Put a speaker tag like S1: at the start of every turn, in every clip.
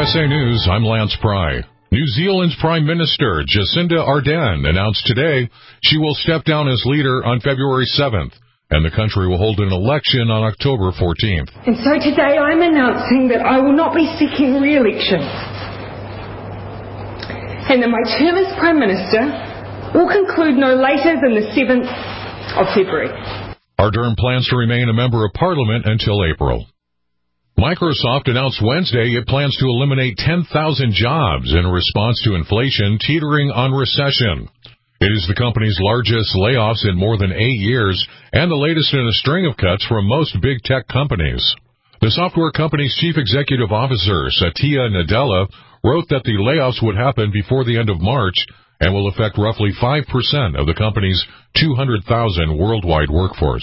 S1: USA News, I'm Lance Pry. New Zealand's Prime Minister Jacinda Ardern announced today she will step down as leader on February 7th, and the country will hold an election on October 14th.
S2: And so today I'm announcing that I will not be seeking re-election, and that my term as Prime Minister will conclude no later than the 7th of February.
S1: Ardern plans to remain a member of Parliament until April. Microsoft announced Wednesday it plans to eliminate 10,000 jobs in response to inflation teetering on recession. It is the company's largest layoffs in more than 8 years and the latest in a string of cuts from most big tech companies. The software company's chief executive officer, Satya Nadella, wrote that the layoffs would happen before the end of March and will affect roughly 5% of the company's 200,000 worldwide workforce.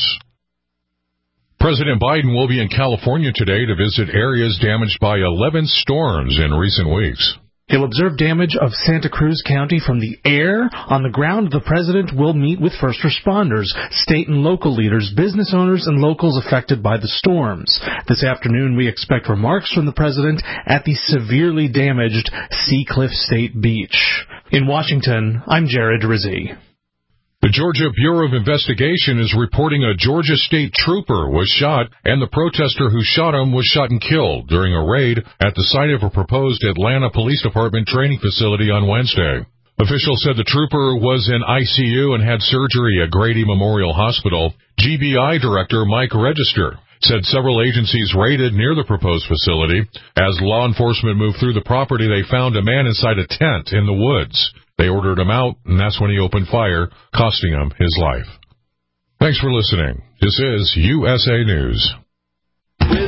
S1: President Biden will be in California today to visit areas damaged by 11 storms in recent weeks.
S3: He'll observe damage of Santa Cruz County from the air. On the ground, the president will meet with first responders, state and local leaders, business owners, and locals affected by the storms. This afternoon, we expect remarks from the president at the severely damaged Seacliff State Beach. In Washington, I'm Jared Rizzi.
S1: The Georgia Bureau of Investigation is reporting a Georgia state trooper was shot, and the protester who shot him was shot and killed during a raid at the site of a proposed Atlanta Police Department training facility on Wednesday. Officials said the trooper was in ICU and had surgery at Grady Memorial Hospital. GBI Director Mike Register said several agencies raided near the proposed facility. As law enforcement moved through the property, they found a man inside a tent in the woods. They ordered him out, and that's when he opened fire, costing him his life. Thanks for listening. This is USA News.
S4: With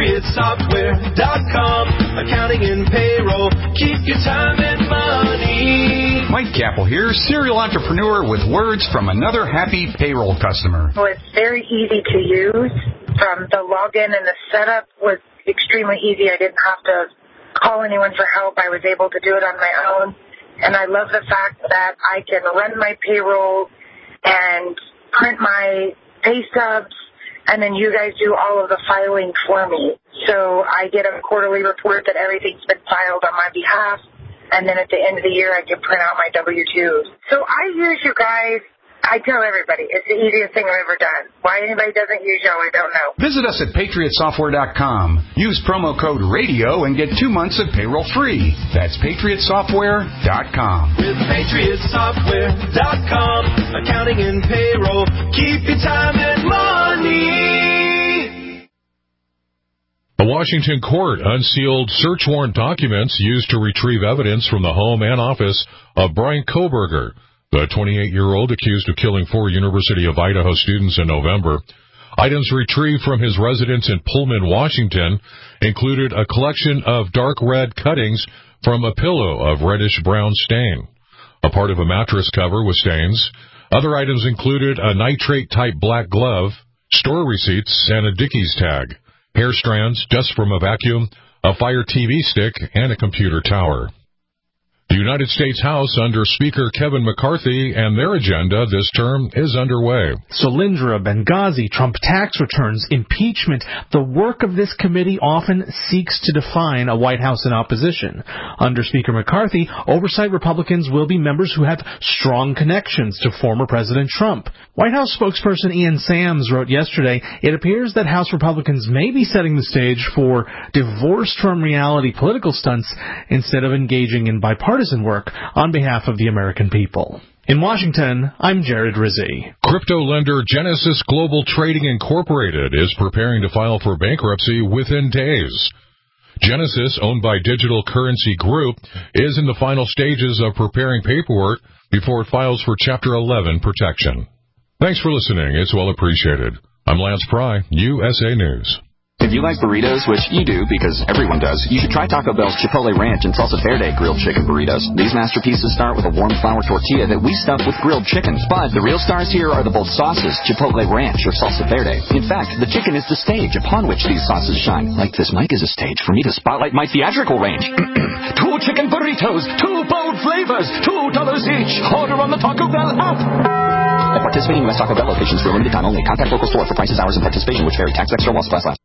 S4: PatriotSoftware.com, accounting and payroll, keep your time and money.
S5: Mike Capel here, serial entrepreneur with words from another happy payroll customer.
S6: Well, it's very easy to use. From the login and the setup was extremely easy. I didn't have to call anyone for help. I was able to do it on my own. And I love the fact that I can run my payroll and print my pay stubs, and then you guys do all of the filing for me. So I get a quarterly report that everything's been filed on my behalf, and then at the end of the year I can print out my W-2s. So I use you guys. I tell everybody, it's the easiest thing I've ever done. Why anybody doesn't use y'all, I don't know.
S5: Visit us at PatriotSoftware.com. Use promo code RADIO and get 2 months of payroll free. That's PatriotSoftware.com.
S4: With PatriotSoftware.com, accounting and payroll, keep your time and money.
S1: A Washington court unsealed search warrant documents used to retrieve evidence from the home and office of Brian Kohberger, the 28-year-old accused of killing 4 University of Idaho students in November. Items retrieved from his residence in Pullman, Washington, included a collection of dark red cuttings from a pillow of reddish-brown stain, a part of a mattress cover with stains. Other items included a nitrate-type black glove, store receipts, and a Dickies tag, hair strands, dust from a vacuum, a Fire TV stick, and a computer tower. The United States House under Speaker Kevin McCarthy and their agenda this term is underway.
S3: Solyndra, Benghazi, Trump tax returns, impeachment. The work of this committee often seeks to define a White House in opposition. Under Speaker McCarthy, oversight Republicans will be members who have strong connections to former President Trump. White House spokesperson Ian Sams wrote yesterday, it appears that House Republicans may be setting the stage for divorced from reality political stunts instead of engaging in bipartisan work on behalf of the American people. In Washington, I'm Jared Rizzi.
S1: Crypto lender Genesis Global Trading Incorporated is preparing to file for bankruptcy within days. Genesis, owned by Digital Currency Group, is in the final stages of preparing paperwork before it files for Chapter 11 protection. Thanks for listening. It's well appreciated. I'm Lance Pry, USA News.
S7: If you like burritos, which you do because everyone does, you should try Taco Bell's Chipotle Ranch and Salsa Verde grilled chicken burritos. These masterpieces start with a warm flour tortilla that we stuff with grilled chicken. But the real stars here are the bold sauces, Chipotle Ranch or Salsa Verde. In fact, the chicken is the stage upon which these sauces shine. Like this mic is a stage for me to spotlight my theatrical range. 2 chicken burritos, 2 bold flavors, $2 each. Order on the Taco Bell app. At participating U.S. Taco Bell locations for a limited time only. Contact local store for prices, hours, and participation which vary. Tax extra while supplies last.